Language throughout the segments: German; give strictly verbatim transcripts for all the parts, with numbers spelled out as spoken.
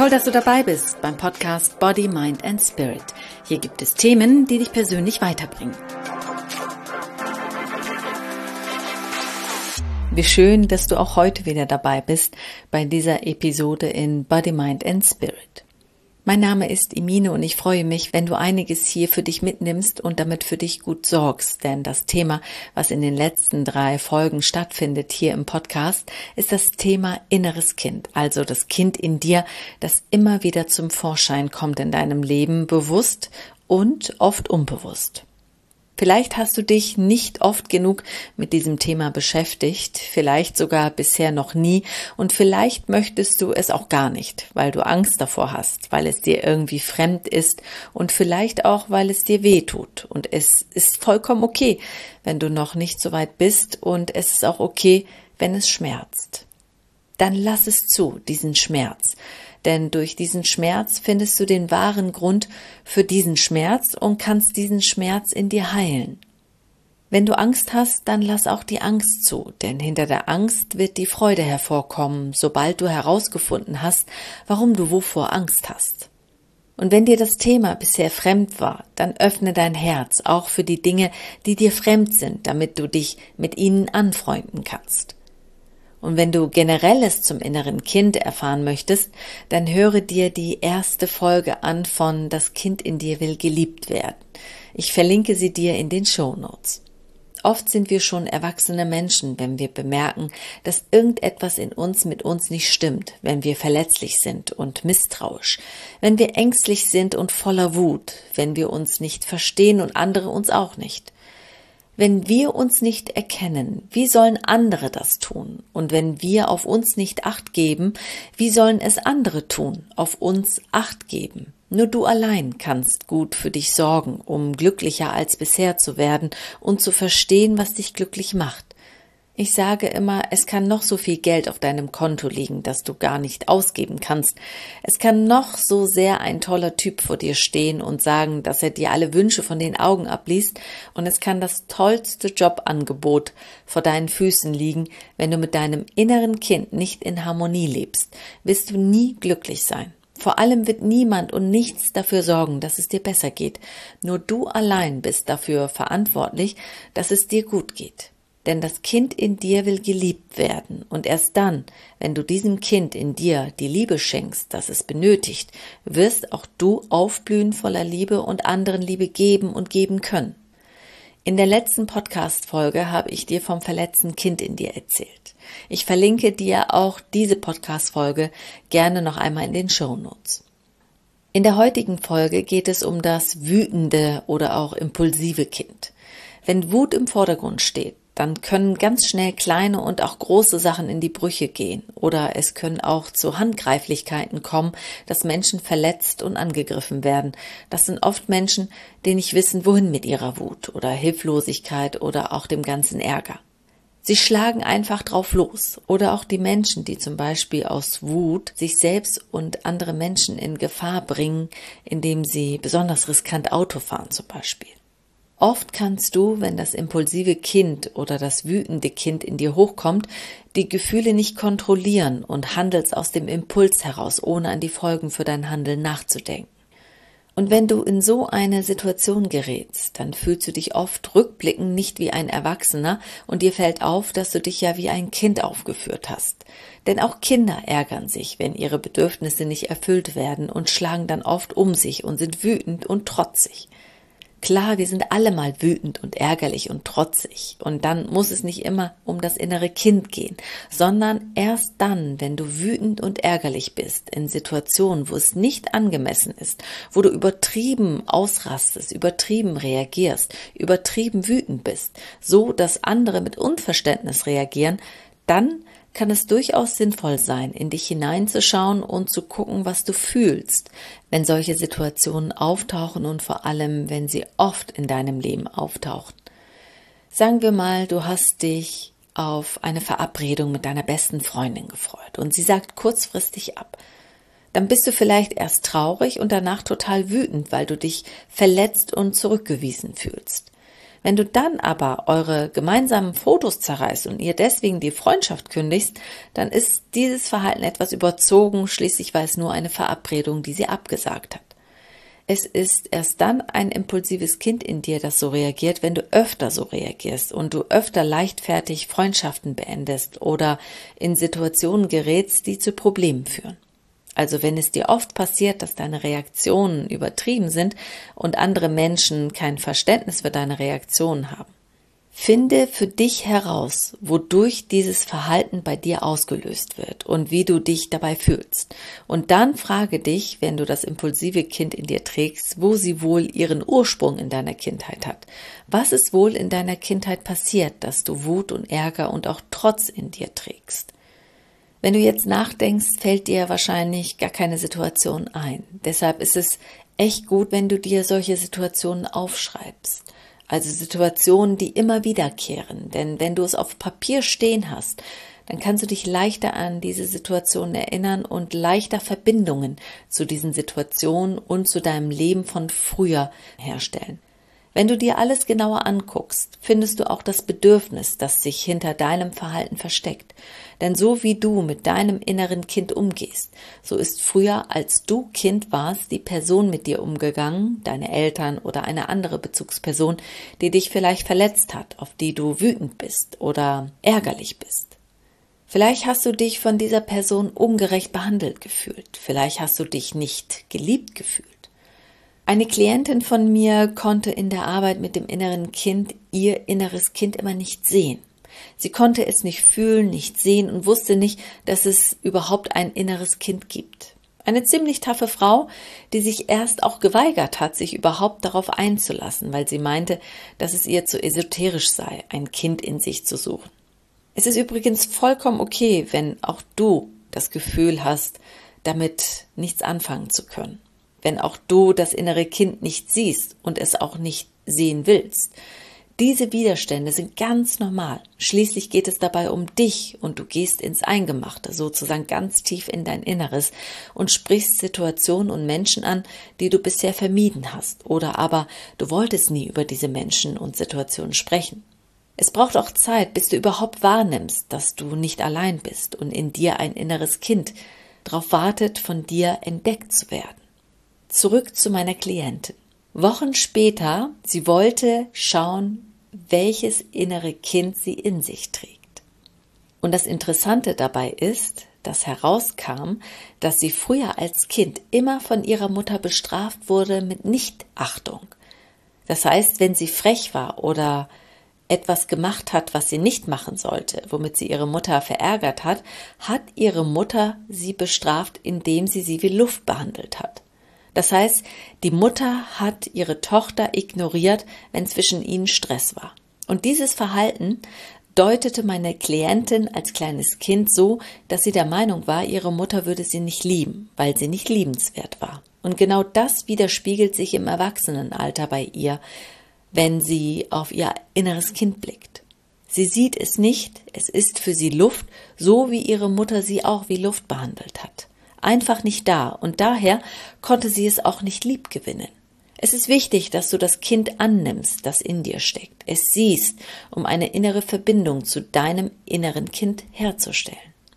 Toll, dass du dabei bist beim Podcast Body, Mind and Spirit. Hier gibt es Themen, die dich persönlich weiterbringen. Wie schön, dass du auch heute wieder dabei bist bei dieser Episode in Body, Mind and Spirit. Mein Name ist Emine und ich freue mich, wenn du einiges hier für dich mitnimmst und damit für dich gut sorgst, denn das Thema, was in den letzten drei Folgen stattfindet hier im Podcast, ist das Thema inneres Kind, also das Kind in dir, das immer wieder zum Vorschein kommt in deinem Leben, bewusst und oft unbewusst. Vielleicht hast du dich nicht oft genug mit diesem Thema beschäftigt, vielleicht sogar bisher noch nie und vielleicht möchtest du es auch gar nicht, weil du Angst davor hast, weil es dir irgendwie fremd ist und vielleicht auch, weil es dir weh tut. Und es ist vollkommen okay, wenn du noch nicht so weit bist und es ist auch okay, wenn es schmerzt. Dann lass es zu, diesen Schmerz. Denn durch diesen Schmerz findest du den wahren Grund für diesen Schmerz und kannst diesen Schmerz in dir heilen. Wenn du Angst hast, dann lass auch die Angst zu, denn hinter der Angst wird die Freude hervorkommen, sobald du herausgefunden hast, warum du wovor Angst hast. Und wenn dir das Thema bisher fremd war, dann öffne dein Herz auch für die Dinge, die dir fremd sind, damit du dich mit ihnen anfreunden kannst. Und wenn du Generelles zum inneren Kind erfahren möchtest, dann höre dir die erste Folge an von Das Kind in dir will geliebt werden. Ich verlinke sie dir in den Shownotes. Oft sind wir schon erwachsene Menschen, wenn wir bemerken, dass irgendetwas in uns mit uns nicht stimmt, wenn wir verletzlich sind und misstrauisch, wenn wir ängstlich sind und voller Wut, wenn wir uns nicht verstehen und andere uns auch nicht. Wenn wir uns nicht erkennen, wie sollen andere das tun? Und wenn wir auf uns nicht Acht geben, wie sollen es andere tun, auf uns Acht geben? Nur du allein kannst gut für dich sorgen, um glücklicher als bisher zu werden und zu verstehen, was dich glücklich macht. Ich sage immer, es kann noch so viel Geld auf deinem Konto liegen, das du gar nicht ausgeben kannst. Es kann noch so sehr ein toller Typ vor dir stehen und sagen, dass er dir alle Wünsche von den Augen abliest, und es kann das tollste Jobangebot vor deinen Füßen liegen. Wenn du mit deinem inneren Kind nicht in Harmonie lebst, wirst du nie glücklich sein. Vor allem wird niemand und nichts dafür sorgen, dass es dir besser geht. Nur du allein bist dafür verantwortlich, dass es dir gut geht. Denn das Kind in dir will geliebt werden, und erst dann, wenn du diesem Kind in dir die Liebe schenkst, das es benötigt, wirst auch du aufblühen voller Liebe und anderen Liebe geben und geben können. In der letzten Podcast-Folge habe ich dir vom verletzten Kind in dir erzählt. Ich verlinke dir auch diese Podcast-Folge gerne noch einmal in den Shownotes. In der heutigen Folge geht es um das wütende oder auch impulsive Kind. Wenn Wut im Vordergrund steht, dann können ganz schnell kleine und auch große Sachen in die Brüche gehen, oder es können auch zu Handgreiflichkeiten kommen, dass Menschen verletzt und angegriffen werden. Das sind oft Menschen, die nicht wissen, wohin mit ihrer Wut oder Hilflosigkeit oder auch dem ganzen Ärger. Sie schlagen einfach drauf los, oder auch die Menschen, die zum Beispiel aus Wut sich selbst und andere Menschen in Gefahr bringen, indem sie besonders riskant Auto fahren zum Beispiel. Oft kannst du, wenn das impulsive Kind oder das wütende Kind in dir hochkommt, die Gefühle nicht kontrollieren und handelst aus dem Impuls heraus, ohne an die Folgen für dein Handeln nachzudenken. Und wenn du in so eine Situation gerätst, dann fühlst du dich oft rückblickend nicht wie ein Erwachsener und dir fällt auf, dass du dich ja wie ein Kind aufgeführt hast. Denn auch Kinder ärgern sich, wenn ihre Bedürfnisse nicht erfüllt werden, und schlagen dann oft um sich und sind wütend und trotzig. Klar, wir sind alle mal wütend und ärgerlich und trotzig, und dann muss es nicht immer um das innere Kind gehen, sondern erst dann, wenn du wütend und ärgerlich bist, in Situationen, wo es nicht angemessen ist, wo du übertrieben ausrastest, übertrieben reagierst, übertrieben wütend bist, so dass andere mit Unverständnis reagieren, dann kann es durchaus sinnvoll sein, in dich hineinzuschauen und zu gucken, was du fühlst, wenn solche Situationen auftauchen und vor allem, wenn sie oft in deinem Leben auftauchen. Sagen wir mal, du hast dich auf eine Verabredung mit deiner besten Freundin gefreut und sie sagt kurzfristig ab. Dann bist du vielleicht erst traurig und danach total wütend, weil du dich verletzt und zurückgewiesen fühlst. Wenn du dann aber eure gemeinsamen Fotos zerreißt und ihr deswegen die Freundschaft kündigst, dann ist dieses Verhalten etwas überzogen, schließlich war es nur eine Verabredung, die sie abgesagt hat. Es ist erst dann ein impulsives Kind in dir, das so reagiert, wenn du öfter so reagierst und du öfter leichtfertig Freundschaften beendest oder in Situationen gerätst, die zu Problemen führen. Also wenn es dir oft passiert, dass deine Reaktionen übertrieben sind und andere Menschen kein Verständnis für deine Reaktionen haben. Finde für dich heraus, wodurch dieses Verhalten bei dir ausgelöst wird und wie du dich dabei fühlst. Und dann frage dich, wenn du das impulsive Kind in dir trägst, wo sie wohl ihren Ursprung in deiner Kindheit hat. Was ist wohl in deiner Kindheit passiert, dass du Wut und Ärger und auch Trotz in dir trägst? Wenn du jetzt nachdenkst, fällt dir wahrscheinlich gar keine Situation ein. Deshalb ist es echt gut, wenn du dir solche Situationen aufschreibst. Also Situationen, die immer wiederkehren. Denn wenn du es auf Papier stehen hast, dann kannst du dich leichter an diese Situationen erinnern und leichter Verbindungen zu diesen Situationen und zu deinem Leben von früher herstellen. Wenn du dir alles genauer anguckst, findest du auch das Bedürfnis, das sich hinter deinem Verhalten versteckt. Denn so wie du mit deinem inneren Kind umgehst, so ist früher, als du Kind warst, die Person mit dir umgegangen, deine Eltern oder eine andere Bezugsperson, die dich vielleicht verletzt hat, auf die du wütend bist oder ärgerlich bist. Vielleicht hast du dich von dieser Person ungerecht behandelt gefühlt, vielleicht hast du dich nicht geliebt gefühlt. Eine Klientin von mir konnte in der Arbeit mit dem inneren Kind ihr inneres Kind immer nicht sehen. Sie konnte es nicht fühlen, nicht sehen und wusste nicht, dass es überhaupt ein inneres Kind gibt. Eine ziemlich taffe Frau, die sich erst auch geweigert hat, sich überhaupt darauf einzulassen, weil sie meinte, dass es ihr zu esoterisch sei, ein Kind in sich zu suchen. Es ist übrigens vollkommen okay, wenn auch du das Gefühl hast, damit nichts anfangen zu können. Wenn auch du das innere Kind nicht siehst und es auch nicht sehen willst. Diese Widerstände sind ganz normal. Schließlich geht es dabei um dich und du gehst ins Eingemachte, sozusagen ganz tief in dein Inneres und sprichst Situationen und Menschen an, die du bisher vermieden hast. Oder aber du wolltest nie über diese Menschen und Situationen sprechen. Es braucht auch Zeit, bis du überhaupt wahrnimmst, dass du nicht allein bist und in dir ein inneres Kind darauf wartet, von dir entdeckt zu werden. Zurück zu meiner Klientin. Wochen später, sie wollte schauen, welches innere Kind sie in sich trägt. Und das Interessante dabei ist, dass herauskam, dass sie früher als Kind immer von ihrer Mutter bestraft wurde mit Nichtachtung. Das heißt, wenn sie frech war oder etwas gemacht hat, was sie nicht machen sollte, womit sie ihre Mutter verärgert hat, hat ihre Mutter sie bestraft, indem sie sie wie Luft behandelt hat. Das heißt, die Mutter hat ihre Tochter ignoriert, wenn zwischen ihnen Stress war. Und dieses Verhalten deutete meine Klientin als kleines Kind so, dass sie der Meinung war, ihre Mutter würde sie nicht lieben, weil sie nicht liebenswert war. Und genau das widerspiegelt sich im Erwachsenenalter bei ihr, wenn sie auf ihr inneres Kind blickt. Sie sieht es nicht, es ist für sie Luft, so wie ihre Mutter sie auch wie Luft behandelt hat. Einfach nicht da und daher konnte sie es auch nicht lieb gewinnen. Es ist wichtig, dass du das Kind annimmst, das in dir steckt, es siehst, um eine innere Verbindung zu deinem inneren Kind herzustellen.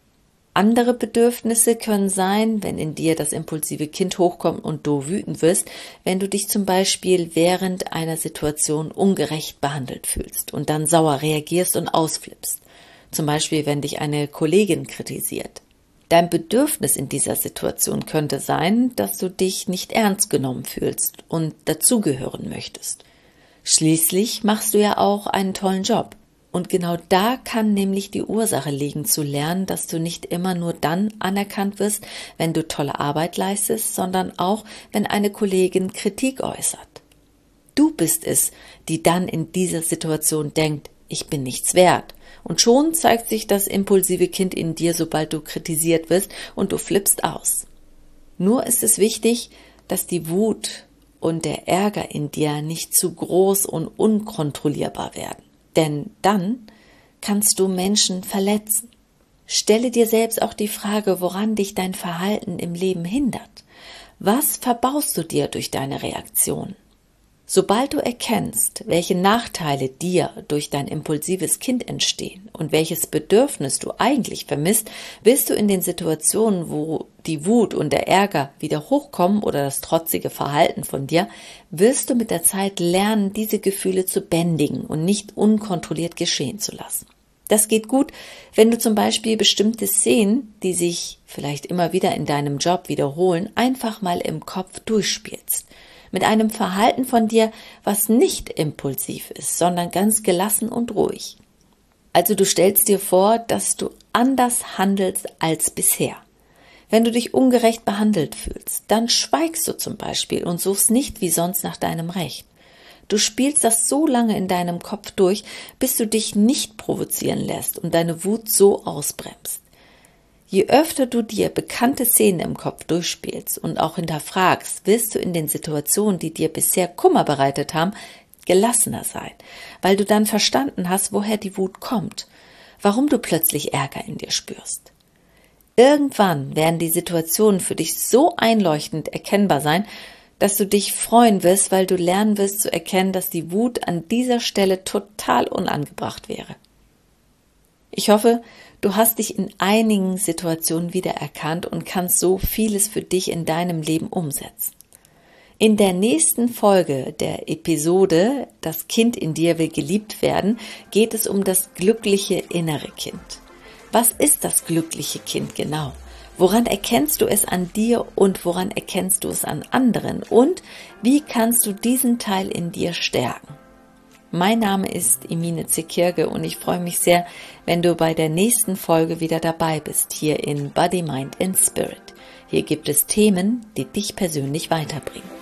Andere Bedürfnisse können sein, wenn in dir das impulsive Kind hochkommt und du wütend wirst, wenn du dich zum Beispiel während einer Situation ungerecht behandelt fühlst und dann sauer reagierst und ausflippst. Zum Beispiel, wenn dich eine Kollegin kritisiert. Dein Bedürfnis in dieser Situation könnte sein, dass du dich nicht ernst genommen fühlst und dazugehören möchtest. Schließlich machst du ja auch einen tollen Job. Und genau da kann nämlich die Ursache liegen, zu lernen, dass du nicht immer nur dann anerkannt wirst, wenn du tolle Arbeit leistest, sondern auch, wenn eine Kollegin Kritik äußert. Du bist es, die dann in dieser Situation denkt, ich bin nichts wert. Und schon zeigt sich das impulsive Kind in dir, sobald du kritisiert wirst und du flippst aus. Nur ist es wichtig, dass die Wut und der Ärger in dir nicht zu groß und unkontrollierbar werden. Denn dann kannst du Menschen verletzen. Stelle dir selbst auch die Frage, woran dich dein Verhalten im Leben hindert. Was verbaust du dir durch deine Reaktion? Sobald du erkennst, welche Nachteile dir durch dein impulsives Kind entstehen und welches Bedürfnis du eigentlich vermisst, wirst du in den Situationen, wo die Wut und der Ärger wieder hochkommen oder das trotzige Verhalten von dir, wirst du mit der Zeit lernen, diese Gefühle zu bändigen und nicht unkontrolliert geschehen zu lassen. Das geht gut, wenn du zum Beispiel bestimmte Szenen, die sich vielleicht immer wieder in deinem Job wiederholen, einfach mal im Kopf durchspielst. Mit einem Verhalten von dir, was nicht impulsiv ist, sondern ganz gelassen und ruhig. Also du stellst dir vor, dass du anders handelst als bisher. Wenn du dich ungerecht behandelt fühlst, dann schweigst du zum Beispiel und suchst nicht wie sonst nach deinem Recht. Du spielst das so lange in deinem Kopf durch, bis du dich nicht provozieren lässt und deine Wut so ausbremst. Je öfter du dir bekannte Szenen im Kopf durchspielst und auch hinterfragst, wirst du in den Situationen, die dir bisher Kummer bereitet haben, gelassener sein, weil du dann verstanden hast, woher die Wut kommt, warum du plötzlich Ärger in dir spürst. Irgendwann werden die Situationen für dich so einleuchtend erkennbar sein, dass du dich freuen wirst, weil du lernen wirst zu erkennen, dass die Wut an dieser Stelle total unangebracht wäre. Ich hoffe, du hast dich in einigen Situationen wiedererkannt und kannst so vieles für dich in deinem Leben umsetzen. In der nächsten Folge der Episode "Das Kind in dir will geliebt werden" geht es um das glückliche innere Kind. Was ist das glückliche Kind genau? Woran erkennst du es an dir und woran erkennst du es an anderen? Und wie kannst du diesen Teil in dir stärken? Mein Name ist Emine Zekirge und ich freue mich sehr, wenn du bei der nächsten Folge wieder dabei bist, hier in Body, Mind and Spirit. Hier gibt es Themen, die dich persönlich weiterbringen.